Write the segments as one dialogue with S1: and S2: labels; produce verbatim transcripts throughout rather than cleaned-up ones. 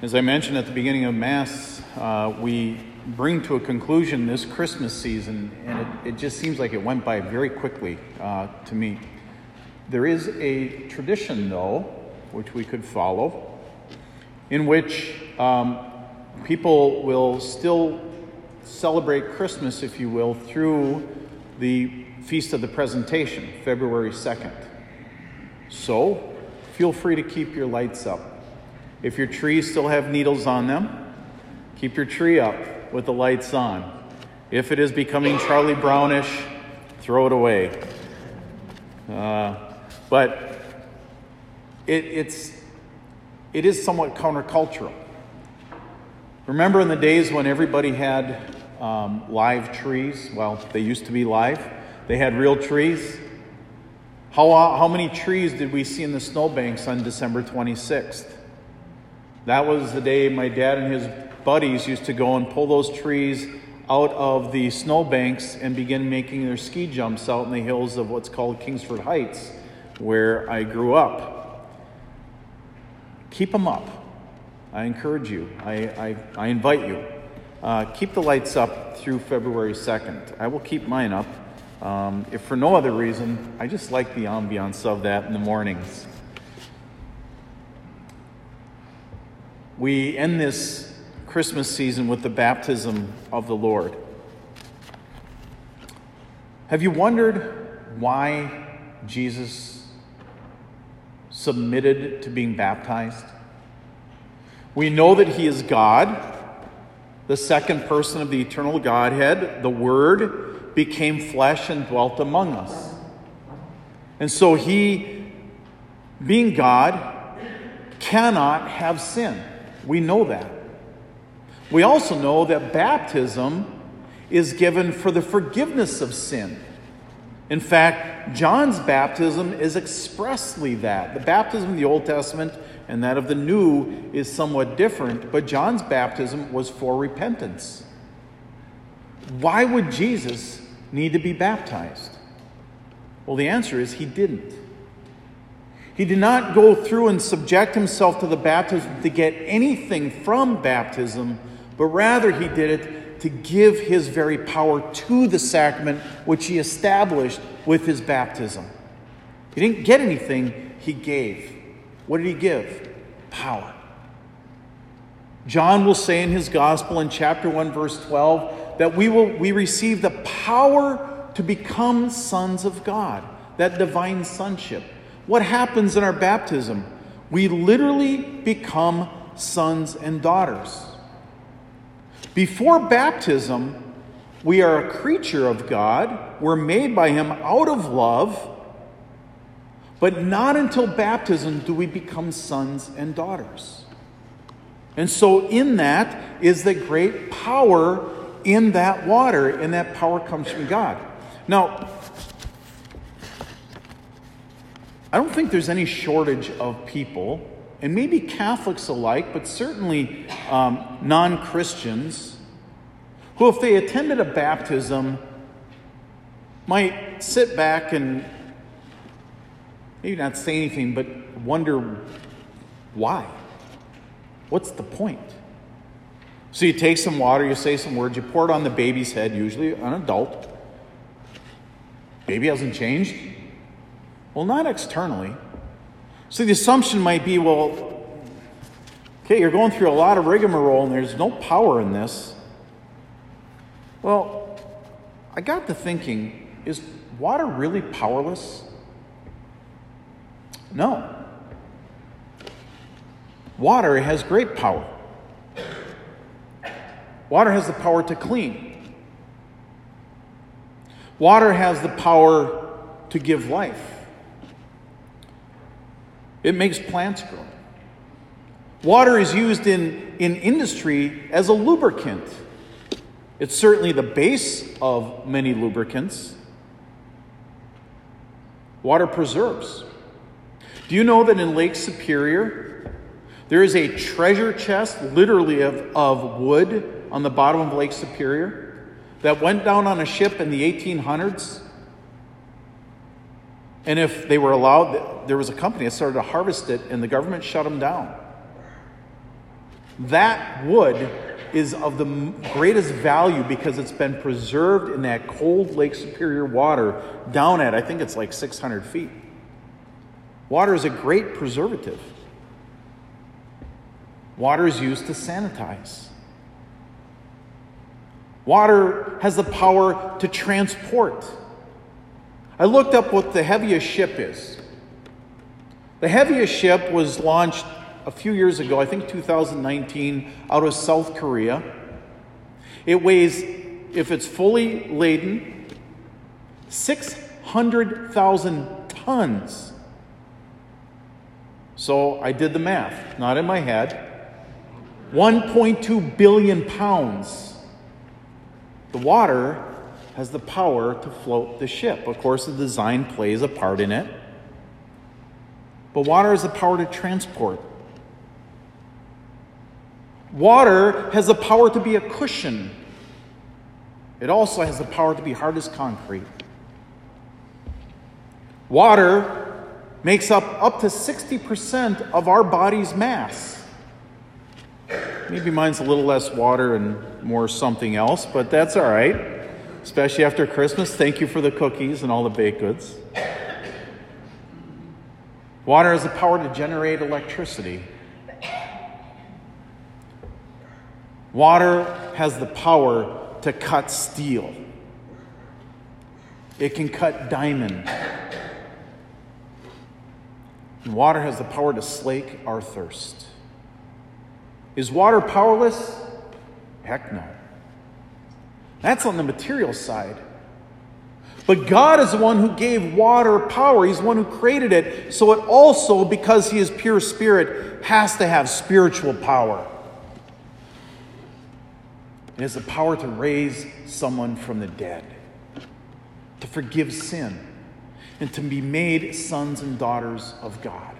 S1: As I mentioned at the beginning of Mass, uh, we bring to a conclusion this Christmas season, and it, it just seems like it went by very quickly uh, to me. There is a tradition, though, which we could follow, in which um, people will still celebrate Christmas, if you will, through the Feast of the Presentation, February second. So, feel free to keep your lights up. If your trees still have needles on them, keep your tree up with the lights on. If it is becoming Charlie Brownish, throw it away. Uh, but it, it's it is somewhat countercultural. Remember in the days when everybody had um, live trees? Well, they used to be live. They had real trees. How how many trees did we see in the snowbanks on December twenty-sixth? That was the day my dad and his buddies used to go and pull those trees out of the snowbanks and begin making their ski jumps out in the hills of what's called Kingsford Heights, where I grew up. Keep them up. I encourage you. I, I, I invite you. Uh, keep the lights up through February second. I will keep mine up. Um, if for no other reason, I just like the ambiance of that in the mornings. We end this Christmas season with the baptism of the Lord. Have you wondered why Jesus submitted to being baptized? We know that he is God, the second person of the eternal Godhead. The Word became flesh and dwelt among us. And so he, being God, cannot have sin. We know that. We also know that baptism is given for the forgiveness of sin. In fact, John's baptism is expressly that. The baptism of the Old Testament and that of the New is somewhat different, but John's baptism was for repentance. Why would Jesus need to be baptized? Well, the answer is he didn't. He did not go through and subject himself to the baptism to get anything from baptism, but rather he did it to give his very power to the sacrament which he established with his baptism. He didn't get anything, he gave. What did he give? Power. John will say in his gospel in chapter one, verse twelve, that we will we receive the power to become sons of God, that divine sonship. What happens in our baptism? We literally become sons and daughters. Before baptism, we are a creature of God. We're made by him out of love. But not until baptism do we become sons and daughters. And so in that is the great power in that water, and that power comes from God. Now, I don't think there's any shortage of people, and maybe Catholics alike, but certainly um, non-Christians, who if they attended a baptism might sit back and maybe not say anything, but wonder why. What's the point? So you take some water, you say some words, you pour it on the baby's head, usually an adult. Baby hasn't changed. Well, not externally. So the assumption might be, well, okay, you're going through a lot of rigmarole and there's no power in this. Well, I got to thinking, is water really powerless? No. Water has great power. Water has the power to clean. Water has the power to give life. It makes plants grow. Water is used in, in industry as a lubricant. It's certainly the base of many lubricants. Water preserves. Do you know that in Lake Superior, there is a treasure chest, literally of, of wood, on the bottom of Lake Superior that went down on a ship in the eighteen hundreds? And if they were allowed, there was a company that started to harvest it, and the government shut them down. That wood is of the greatest value because it's been preserved in that cold Lake Superior water down at, I think it's like six hundred feet. Water is a great preservative. Water is used to sanitize. Water has the power to transport. I looked up what the heaviest ship is. The heaviest ship was launched a few years ago, I think two thousand nineteen, out of South Korea. It weighs, if it's fully laden, six hundred thousand tons. So I did the math, not in my head. one point two billion pounds. The water has the power to float the ship. Of course, the design plays a part in it. But water has the power to transport. Water has the power to be a cushion. It also has the power to be hard as concrete. Water makes up up to sixty percent of our body's mass. Maybe mine's a little less water and more something else, but that's all right. Especially after Christmas. Thank you for the cookies and all the baked goods. Water has the power to generate electricity. Water has the power to cut steel. It can cut diamond. And water has the power to slake our thirst. Is water powerless? Heck no. That's on the material side. But God is the one who gave water power. He's the one who created it. So it also, because He is pure spirit, has to have spiritual power. It has the power to raise someone from the dead, to forgive sin, and to be made sons and daughters of God.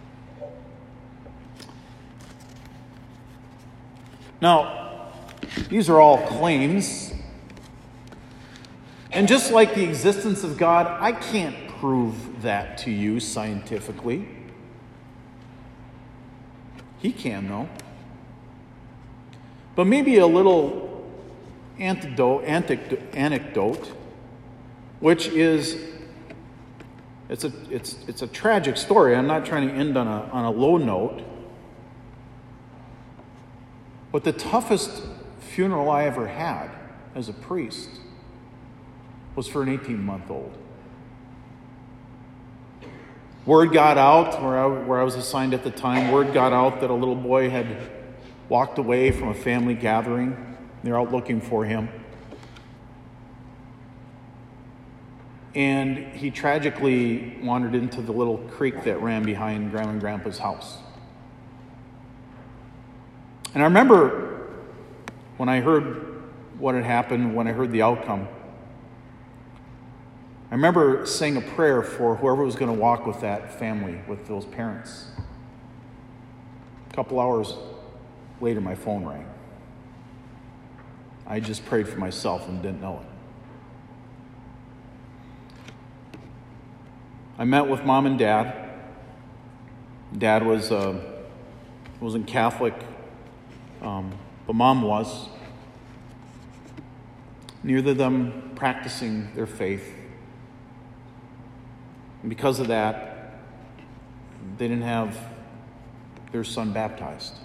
S1: Now, these are all claims. And just like the existence of God, I can't prove that to you scientifically. He can, though. But maybe a little antidote, anecdote, anecdote, which is, it's a, it's, it's a tragic story. I'm not trying to end on a, on a low note. But the toughest funeral I ever had as a priest was for an eighteen-month-old. Word got out, where I, where I was assigned at the time, word got out that a little boy had walked away from a family gathering. They're out looking for him. And he tragically wandered into the little creek that ran behind Grandma and Grandpa's house. And I remember when I heard what had happened, when I heard the outcome, I remember saying a prayer for whoever was going to walk with that family, with those parents. A couple hours later, my phone rang. I just prayed for myself and didn't know it. I met with Mom and Dad. Dad was uh, wasn't Catholic, um, but Mom was. Neither of them practicing their faith. And because of that, they didn't have their son baptized.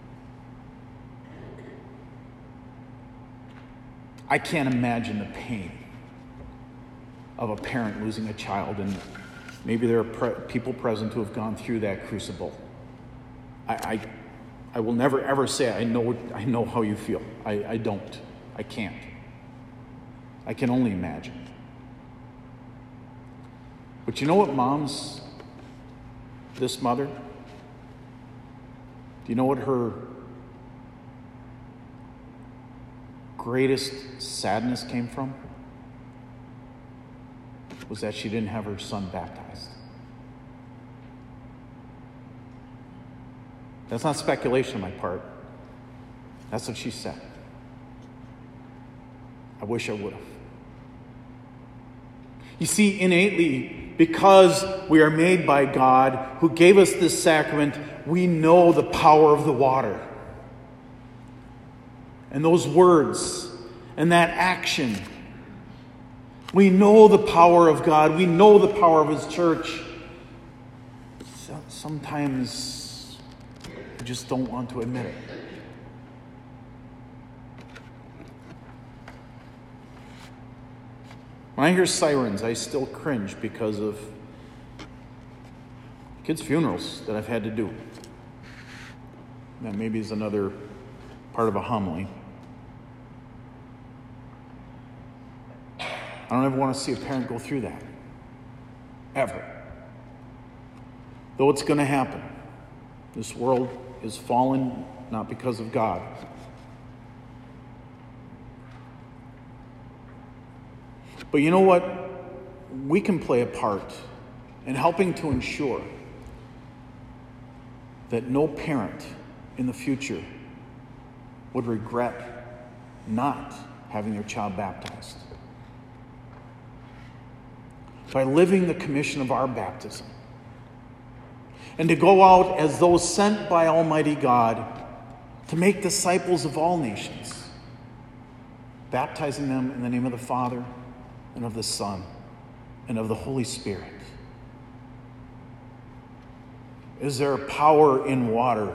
S1: I can't imagine the pain of a parent losing a child, and maybe there are pre- people present who have gone through that crucible. I, I, I will never ever say I know I know how you feel. I, I don't. I can't. I can only imagine. But you know what moms, this mother, do you know what her greatest sadness came from? Was that she didn't have her son baptized. That's not speculation on my part. That's what she said. I wish I would have. You see, innately, because we are made by God, who gave us this sacrament, we know the power of the water. and those words and that action. We know the power of God. We know the power of His church. So- sometimes we just don't want to admit it. When I hear sirens, I still cringe because of kids' funerals that I've had to do. That maybe is another part of a homily. I don't ever want to see a parent go through that. Ever. Though it's going to happen. This world is fallen not because of God. But you know what? We can play a part in helping to ensure that no parent in the future would regret not having their child baptized. By living the commission of our baptism. And to go out as those sent by Almighty God to make disciples of all nations, baptizing them in the name of the Father and of the Son and of the Holy Spirit. Is there power in water?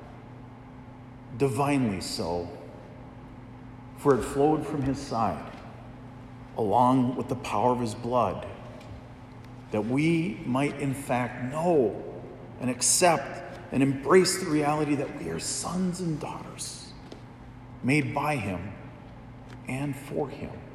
S1: Divinely so. For it flowed from His side, along with the power of His blood, that we might in fact know and accept and embrace the reality that we are sons and daughters made by Him and for Him.